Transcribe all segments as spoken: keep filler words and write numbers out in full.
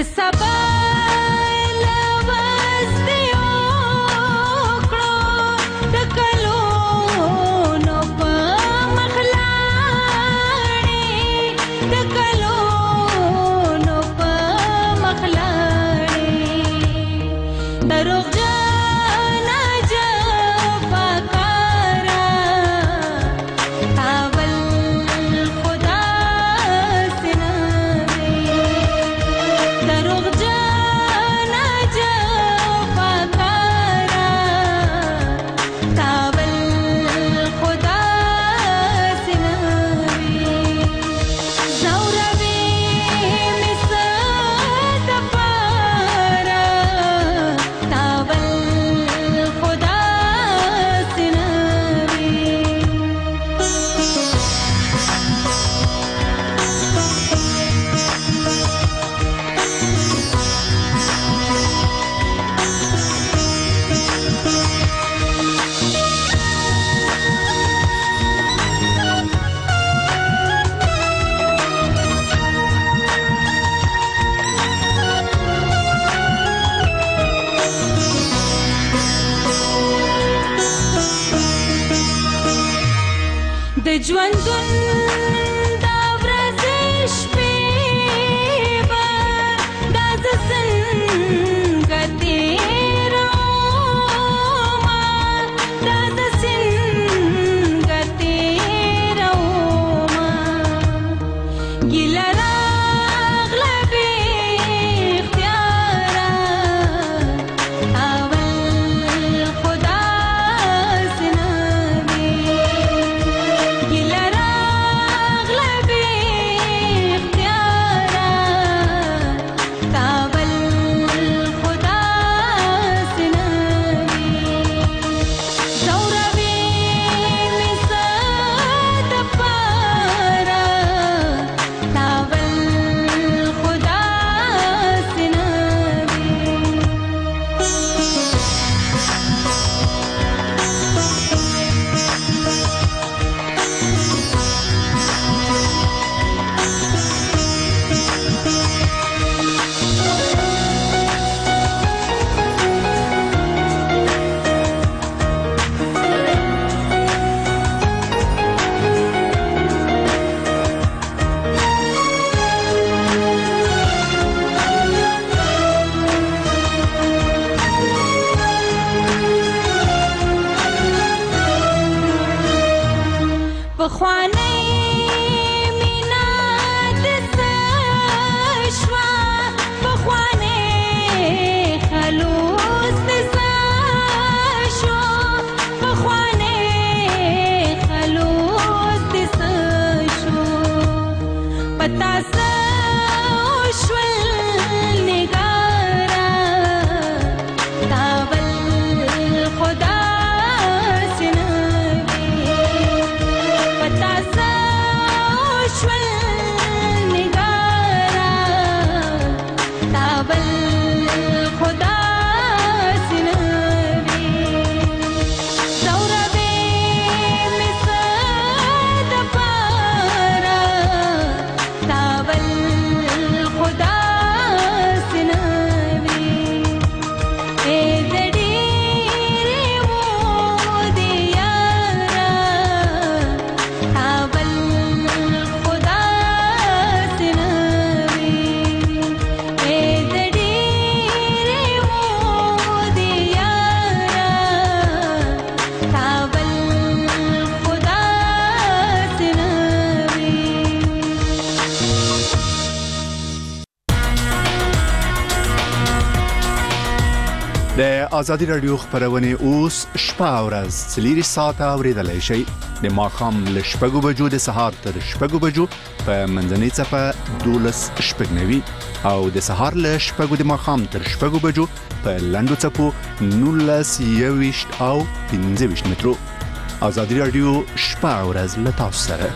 د ازادي رادیو خبرونه اوس شپه او ورځ څلور ساعته اوریدلای شئ د ماښام له شپږو بجو د سهار تر شپږو بجو په منځنۍ صفه دولس شپږنوي او د سهار له شپږو د ماښام تر شپږو بجو په لنډو صفو نولس یويشت او پنځه ویشت مترو. ازادي رادیو شپه او ورځ له تاسو سره.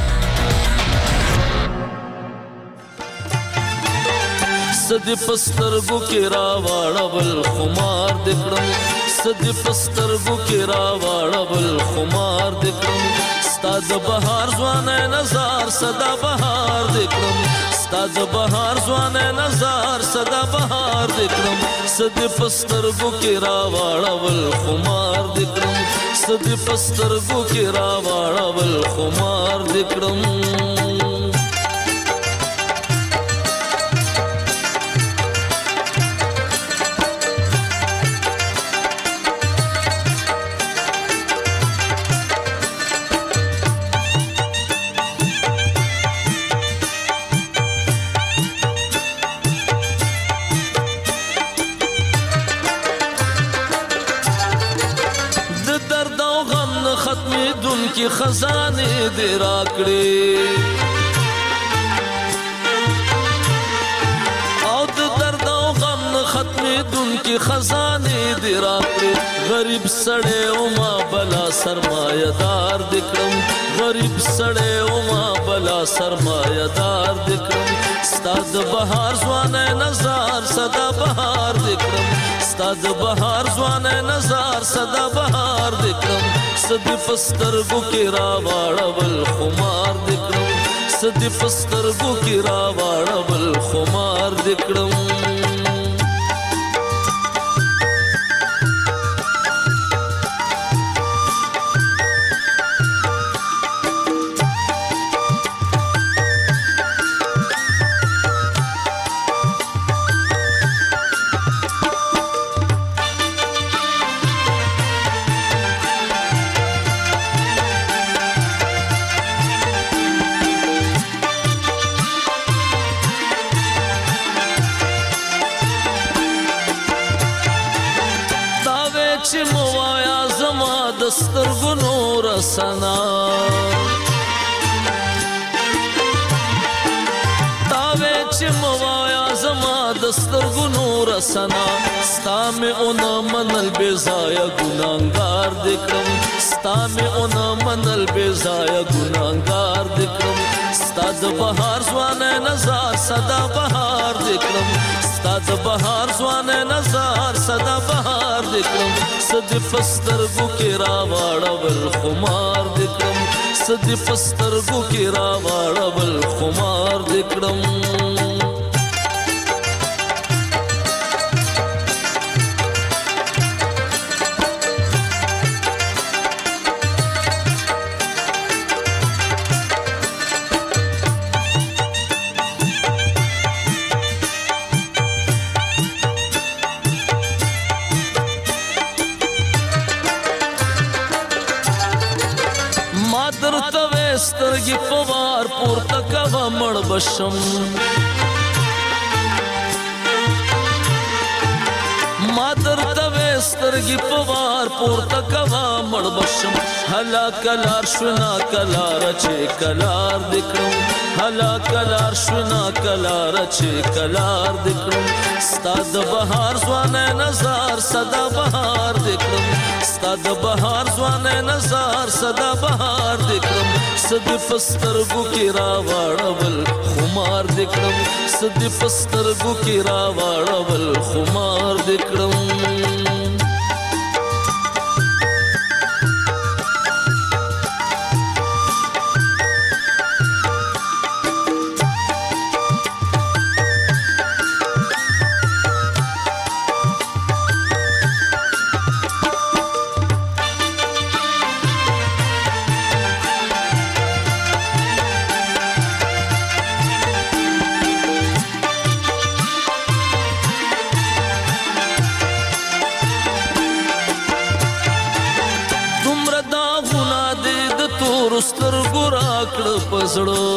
سد پسترګو کې راوړل خمار د کړم سد پسترګو کې راوړل خمار د کړم ستاد بهار ځوان نظر صدا بهار د کړم ستا د بهار ځوانه نظر صدا بهار دې کړم سدې پسترګو کې راواړول خمار دې کړم سدې پسترګو کې راواړول خمار دې کړم کی خزانے دے راکڑے او د درد او غم ختمې دن کی خزانے دے راکڑے غریب سڑے او ما بلا سرمایہ دار دکرم غریب سڑے او ما بلا سرمایہ دار دکرم ستا د بهار ځوانه نظر صدا بهار دکرم ستا د بهار ځوانه نظر صدا بهار دکرم سدې پسترګو کې راواړول خمار دې کړم سدې پسترګو کې راواړول خمار دې کړم سترګو نور سنا تاوې چې موایا زما د سترګو نور سنا ستا مې اون منل بې ځایه ګناهګار دې کړم ستا مې اون منل بې ځایه ګناهګار دې کړم ستا د بهار ځوانه نظر صدا بهار دې کړم ستا د بهار ځوانه نظر صدا بهار دې کړم سدې پسترګو کې راواړول خمار دې کړم سدې پسترګو کې راواړول خمار دې کړم سترګې په وار پورته کوه مړ بشم ما درته وې سترګې په وار پورته کوه مړ بشم هلا کلار شونا کلار چې کلار دې کړم هلا کلار شونا کلار چې کلار دې کړم ستا د بهار ځوانه نظر صدا بهار دې کړم ستا د بهار ځوانه نظر صدا بهار دې کړم سدې پسترګو کې راواړول خمار دې کړم سدې پسترګو کې راواړول خمار دې کړم سترګو راکړه پزړه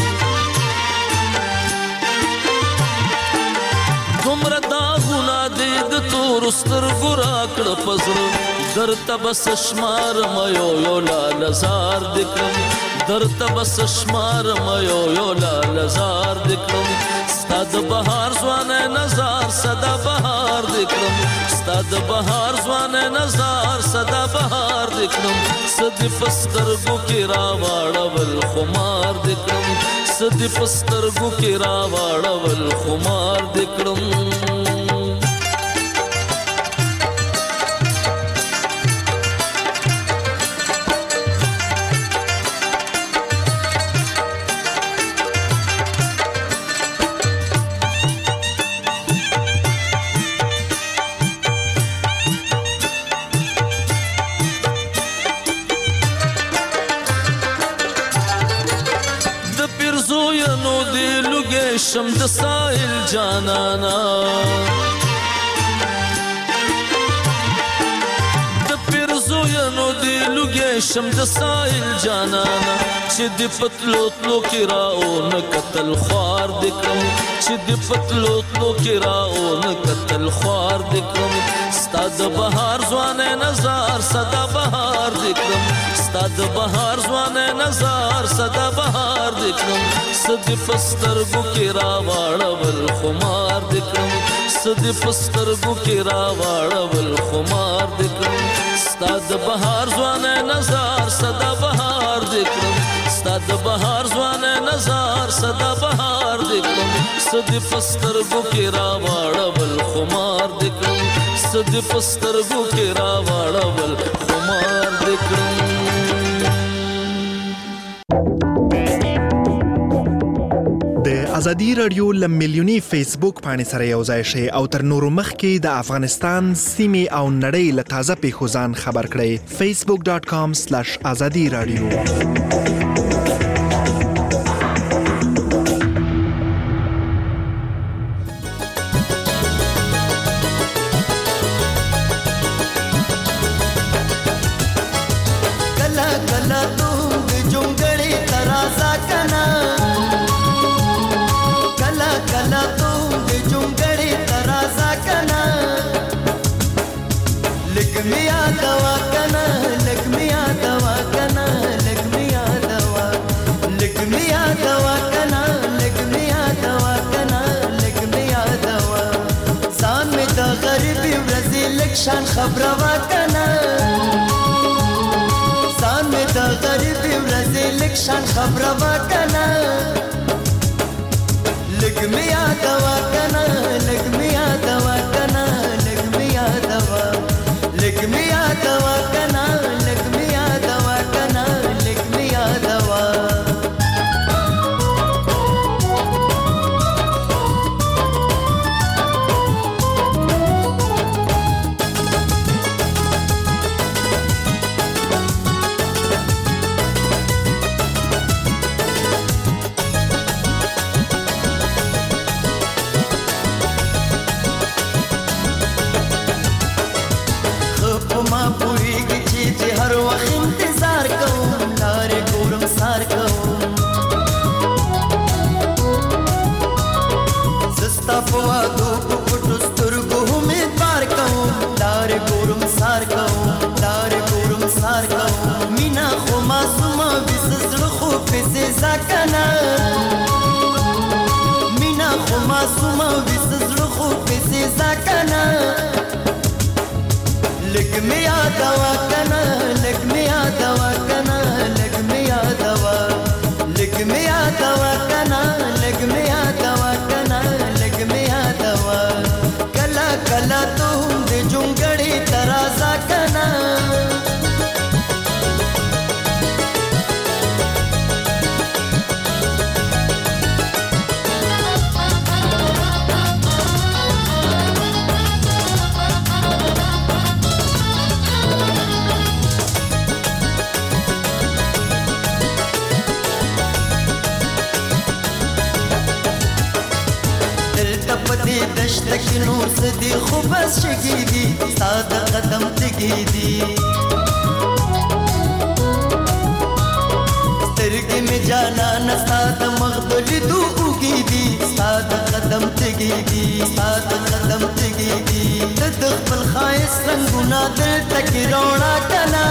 دومره داغونه دې د تور سترګو راکړه پزړه درته بس شمارم یو یو لالزار دې کړم درته بس شمارم یو یو لالزار دې کړم ستا د بهار ځوانه نظر صدا بهار دې کړم ستا د بهار ځوانه نظر صدا بهار دې کړم سدې پسترګو کې راواړول خمار دې کړم سدې پسترګو کې راواړول خمار دې کړم شم د سایل جانانا د پیرزو ینو دی لوګې شم د سایل جانانا چې د پتلو تلو کې راو نه قتل خوار دکم چې د پتلو تلو کې راو نه قتل خوار دکم ستاد بهار ځوانه نظر صدا بهار دکم ستاد بهار ځوانه نظر صدا بهار دکم صد پسترګو کې راوړل خمار دکم صد پسترګو کې راوړل خمار دکم ستاد بهار ځوانه نظر صدا بهار دکم ستاد بهار ځوانه نظر صدا بهار دکم صد پسترګو کې راوړل خمار دکم صد پسترګو کې راوړل خمار دکم د ازادي رادیو ل میلیونی فیسبوک باندې سره یو ځای شي او تر نورو مخکې د افغانستان سیمې او نړۍ له تازه پیښو ځان خبر کړئ facebook dot com slash azadi radio شان خبره وکنا سان می د غریب ورځې لک شان خبره وکنا لک می یاد وکنا لک می یاد وکنا لک می یاد وا لک می یاد وکنا لک می یاد وکنا لک می یاد وا زکنا مینا خو معصومه وس زړه خو پسې زکنا لګ می یاد وکنا لګ می یاد وکنا لګ می یاد وا لګ می یاد وکنا لګ می یاد وکنا لګ می یاد وا کلا کلا ته د جونګړې ترازا کنا دشت کی نور سدی خوب بس شگی دی ساده قدم تگی دی سترگی می جانا نساده مغدلی دو اوگی دی ساده قدم تگی دی ساده قدم تگی دی تدخ بالخائص رنگونا دل تکی رونا کنا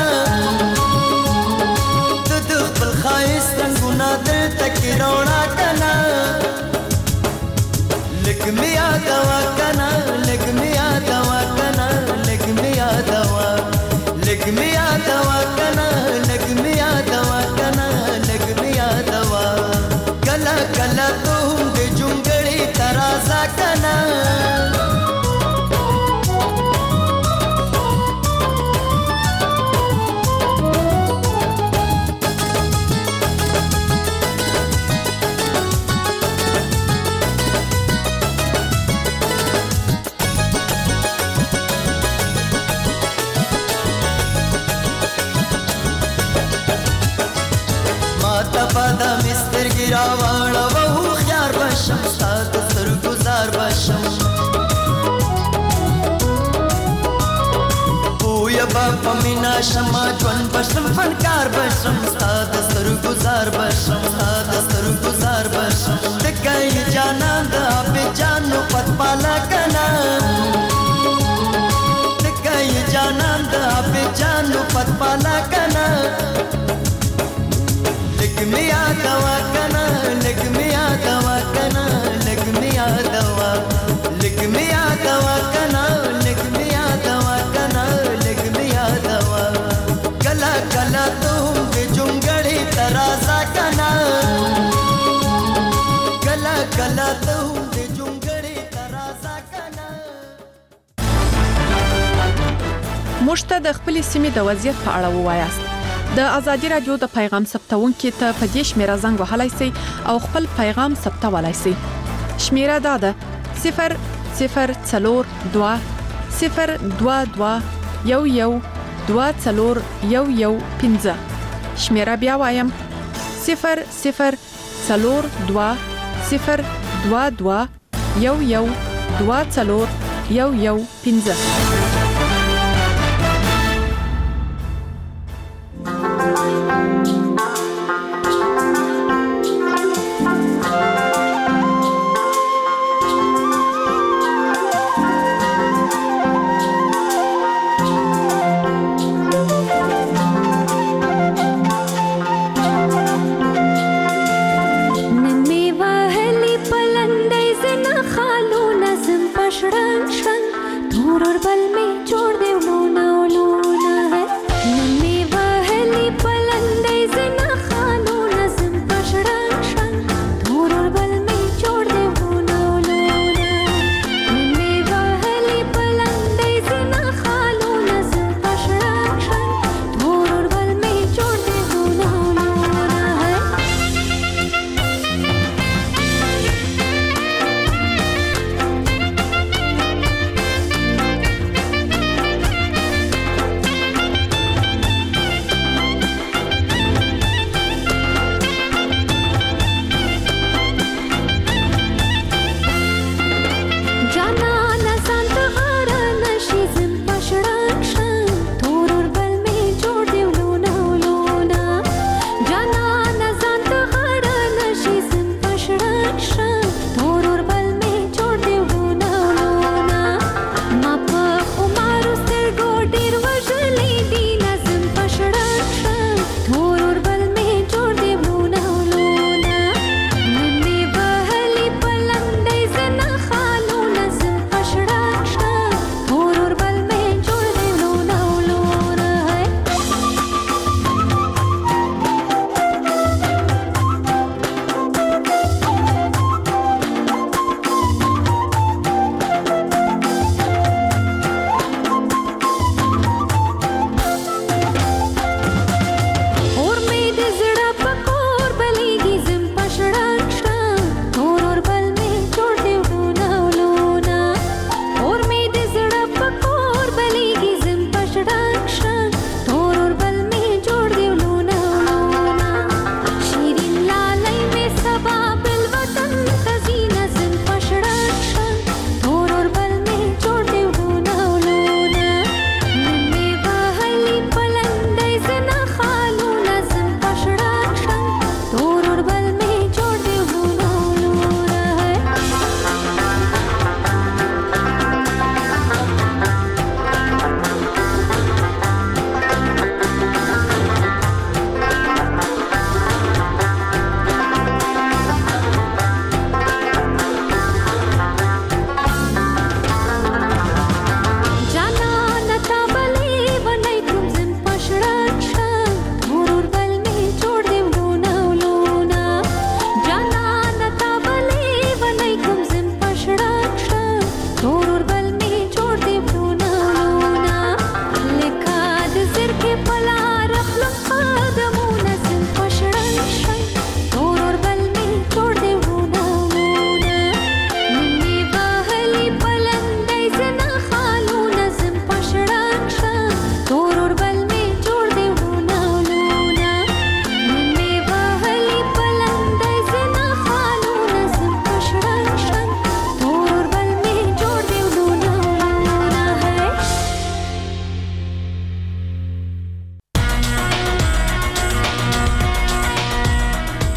تدخ بالخائص رنگونا دل تکی رونا کنا لک می یاد وکنا لک می یاد وکنا لک می یاد وا لک می یاد وکنا لک می یاد وکنا لک می یاد وا کلا کلا ته د جونګړې ترازا کنا پدا مستر ګراوړ وو خيار بشم بشم ژوند بشم فنکار بشم ستا د سترګو زار بشم ستا د سترګو زار بشم د کای جانان د په جانو پت پالا کنا د کای جانان د په جانو پت پالا کنا لګ میا دوا کنا لګ میا دوا کنا لګ میا دوا لګ میا دوا کنا لګ میا دوا کنا لګ میا دوا کلا کلا تم دې جونګړې ترازا کنا کلا کلا تم دې جونګړې ترازا کنا. موږ ته د خپل سیمې د وضعیت په اړه ووایاست. د ازادي رادیو د پیغام ثبتونکو ته په دې شمیره زنګ وهلای شئ او خپل پیغام ثبتولای شئ. شمیره دا ده صفر صفر څلور دوه صفر دوه دوه یو یو دوه څلور یو یو پنځه. شمیره بیا وایم صفر صفر څلور دوه صفر دوه دوه یو یو دوه څلور یو یو پنځه. बल में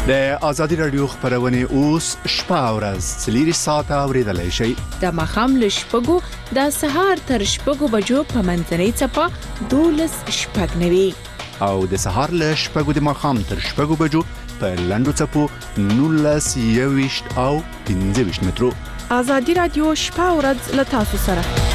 د ازادي رادیو خبرونه اوس شپه او ورځ څلور ساعته اوریدلای شئ. د مخام له شپږو د سهار تر شپږو بجو په منځنۍ چپه دولس شپږ نوي او د سهار له شپږو د مخام تر شپږو بجو په لندو چپو نولس یويشت او پنځه ویشت مترو. ازادي رادیو شپه او ورځ له تاسو سره.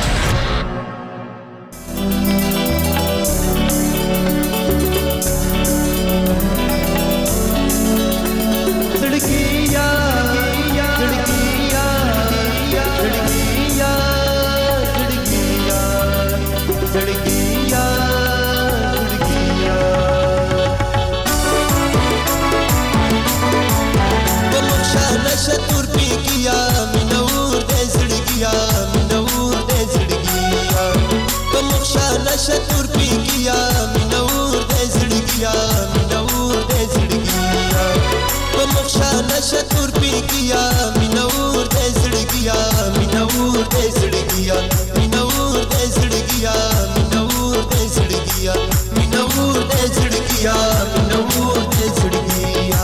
شتور پیگیا منور د زړګیا منور د زړګیا په مخشانه شتور پیگیا منور د زړګیا منور د زړګیا منور د زړګیا منور د زړګیا منور د زړګیا منور د زړګیا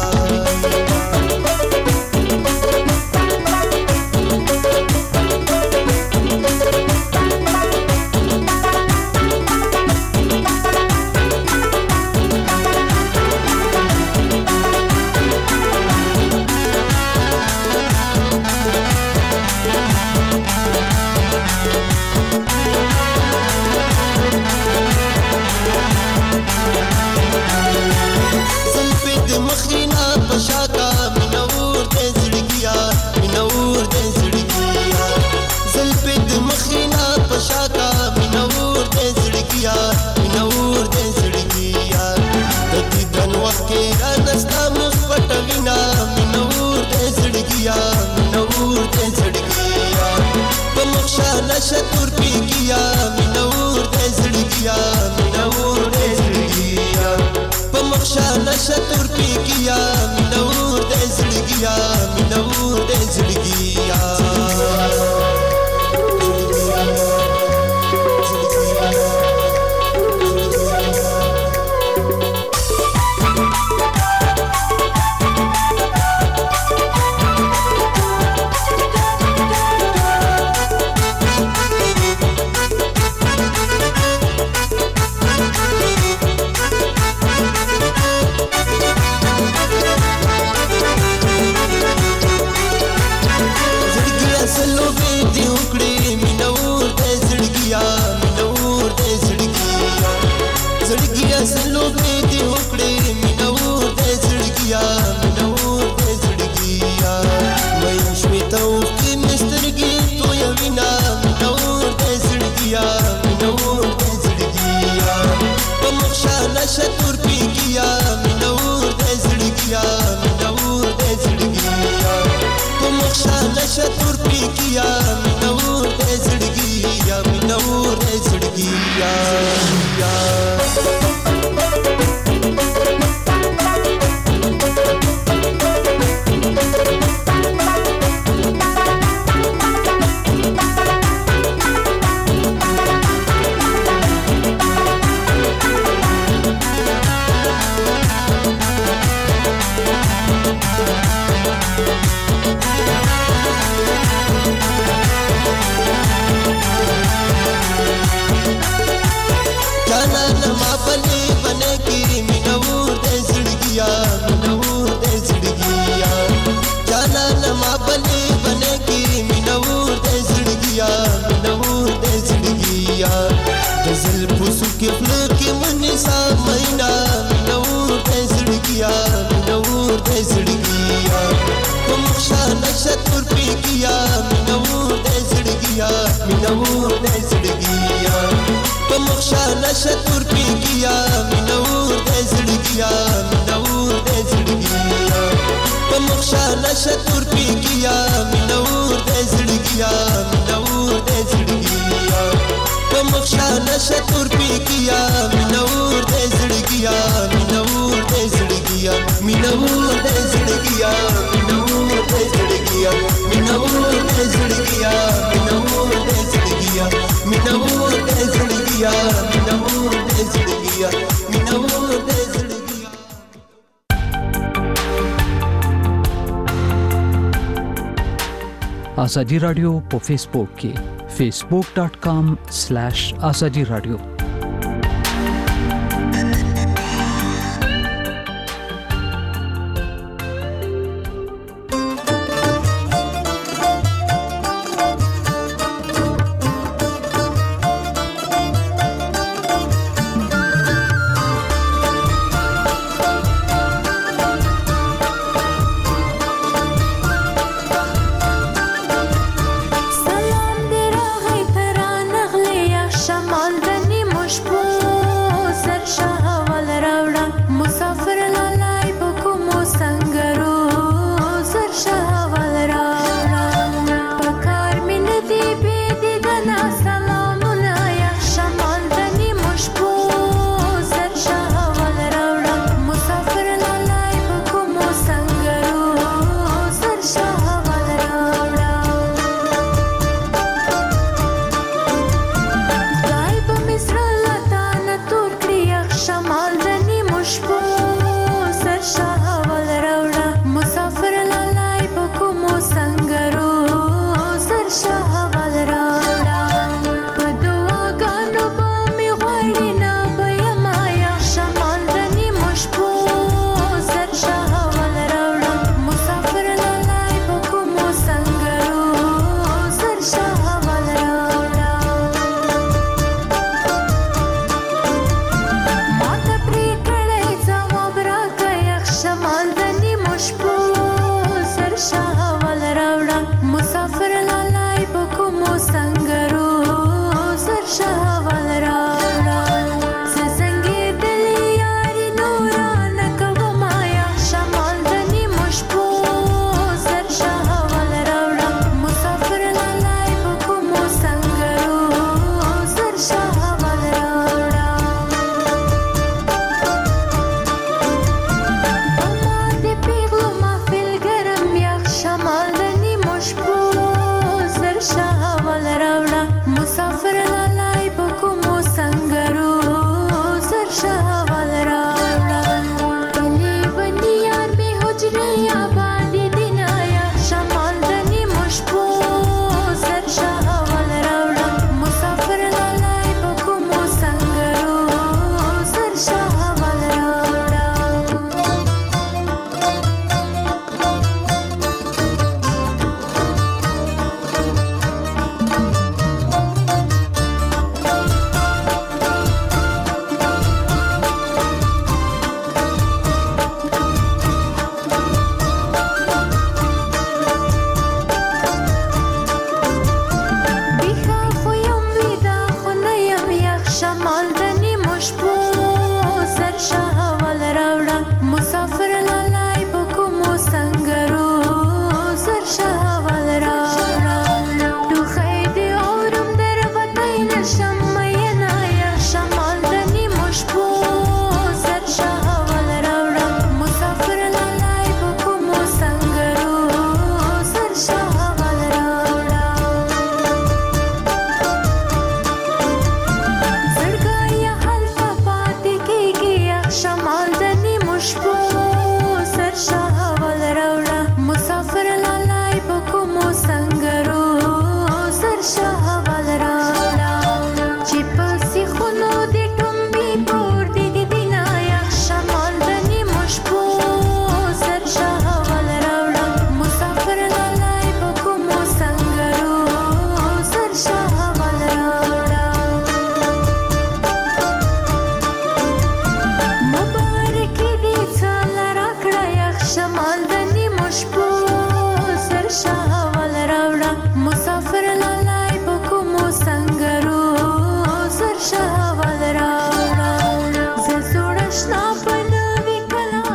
شتور پیگیا منور د زړګیا منور د زړګیا په مخشانه شتور پیگیا منور د زړګیا منور د زړګیا شتور پیگیا منور د زړګیا منور د زړګیا په مخشانه شتور پیگیا منور د زړګیا منور د زړګیا شتور پیگیا منور د زړګیا منور د زړګیا په مخشانه شتور پیگیا منور د زړګیا منور د زړګیا په مخشانه شتور پیگیا منور د زړګیا منور د زړګیا په مخشانه شتور پیگیا منور د زړګیا منور د زړګیا منور د زړګیا منور د زړګیا منور د زړګیا منور د زړګیا منور د زړګیا منور د زړګیا منور د زړګیا ازادي رادیو په فیسبوک کې facebook dot com slash azadi radio